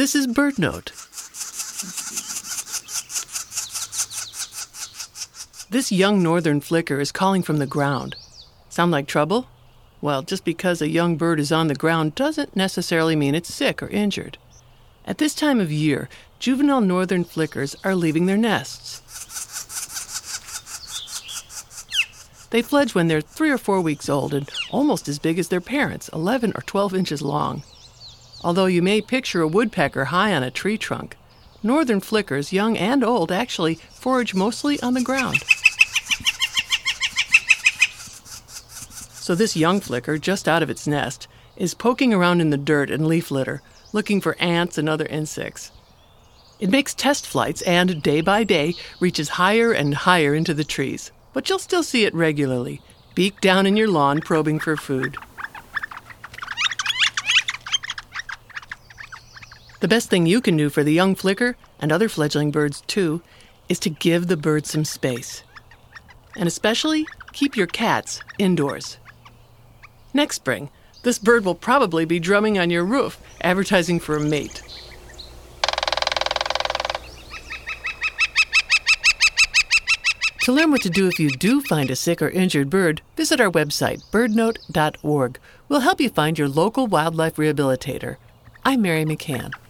This is BirdNote. This young northern flicker is calling from the ground. Sound like trouble? Well, just because a young bird is on the ground doesn't necessarily mean it's sick or injured. At this time of year, juvenile northern flickers are leaving their nests. They fledge when they're 3 or 4 weeks old and almost as big as their parents, 11 or 12 inches long. Although you may picture a woodpecker high on a tree trunk, northern flickers, young and old, actually forage mostly on the ground. So this young flicker, just out of its nest, is poking around in the dirt and leaf litter, looking for ants and other insects. It makes test flights and, day by day, reaches higher and higher into the trees. But you'll still see it regularly, beak down in your lawn probing for food. The best thing you can do for the young flicker, and other fledgling birds too, is to give the bird some space. And especially, keep your cats indoors. Next spring, this bird will probably be drumming on your roof, advertising for a mate. To learn what to do if you do find a sick or injured bird, visit our website, birdnote.org. We'll help you find your local wildlife rehabilitator. I'm Mary McCann.